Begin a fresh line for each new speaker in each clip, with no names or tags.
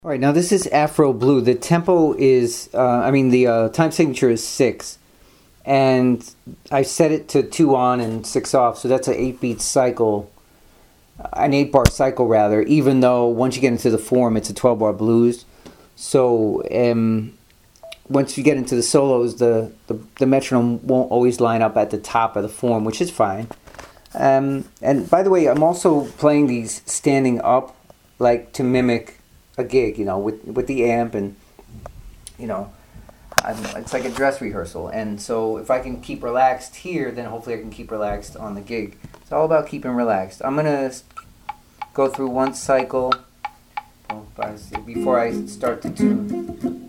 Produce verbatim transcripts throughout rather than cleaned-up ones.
All right, now this is Afro Blue. The tempo is, uh, I mean, the uh, time signature is six. And I set it to two on and six off, so that's an eight beat cycle, an eight bar cycle rather, even though once you get into the form, it's a twelve bar blues. So um, once you get into the solos, the, the, the metronome won't always line up at the top of the form, which is fine. Um, and by the way, I'm also playing these standing up, like to mimic a gig, you know, with with the amp, and you know, I'm, it's like a dress rehearsal. And so if I can keep relaxed here, then hopefully I can keep relaxed on the gig. It's all about keeping relaxed. I'm gonna go through one cycle before I start the tune.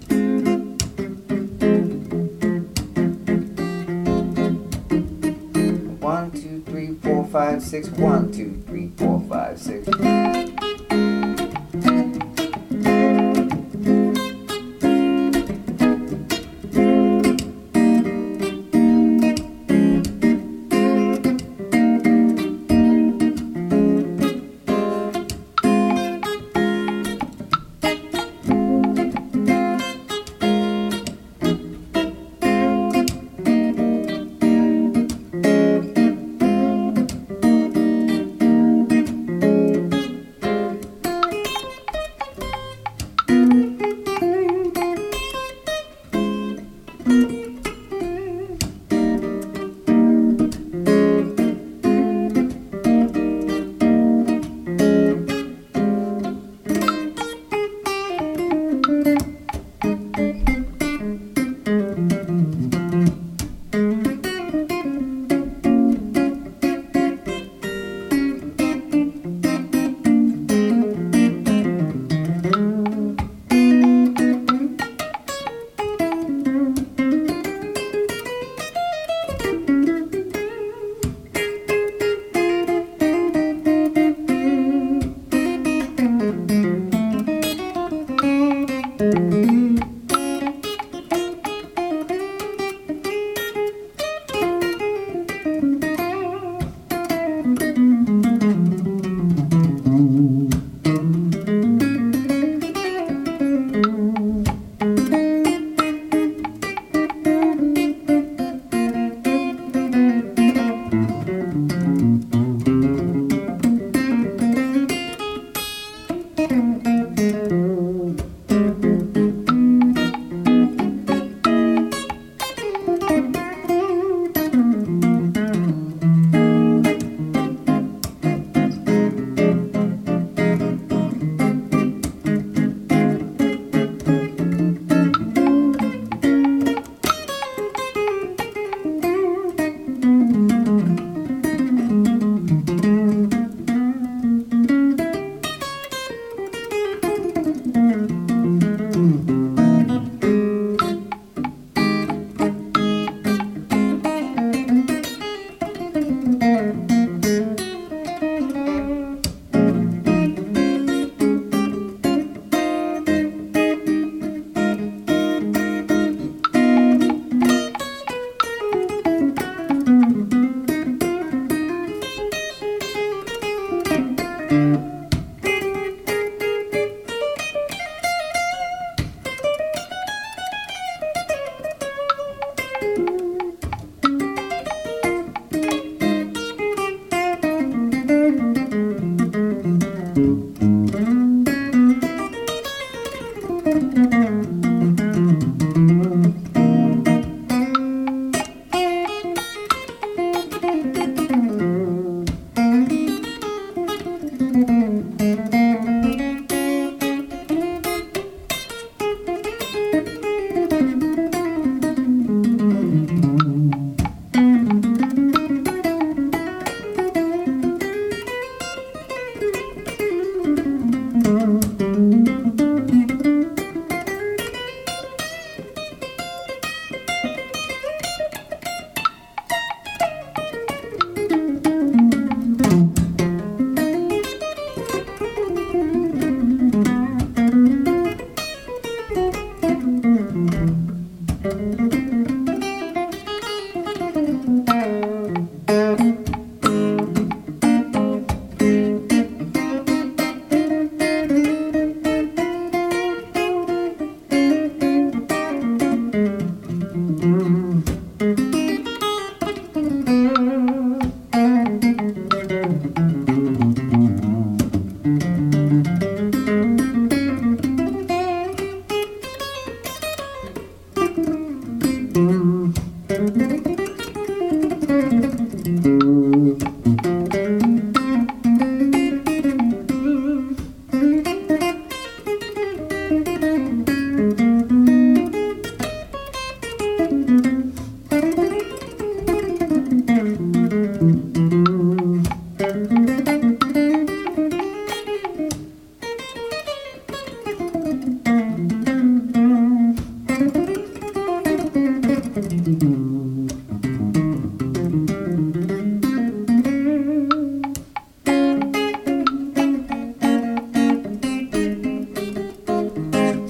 One, two, three, four, five, six. One, two, three, four, five, six.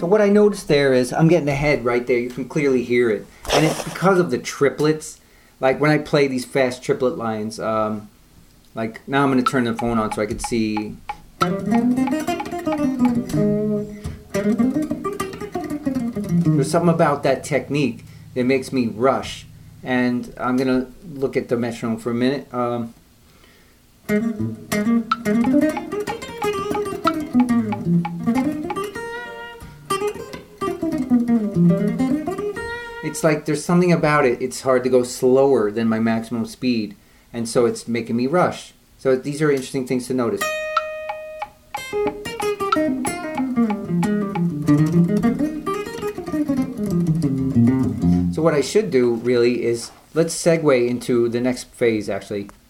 So what I noticed there is I'm getting ahead right there. You can clearly hear it. And it's because of the triplets. Like when I play these fast triplet lines, um, like now I'm going to turn the phone on so I can see. There's something about that technique that makes me rush. And I'm going to look at the metronome for a minute. Um, It's like there's something about it. It's hard to go slower than my maximum speed. And so it's making me rush. So these are interesting things to notice. So what I should do really is let's segue into the next phase actually.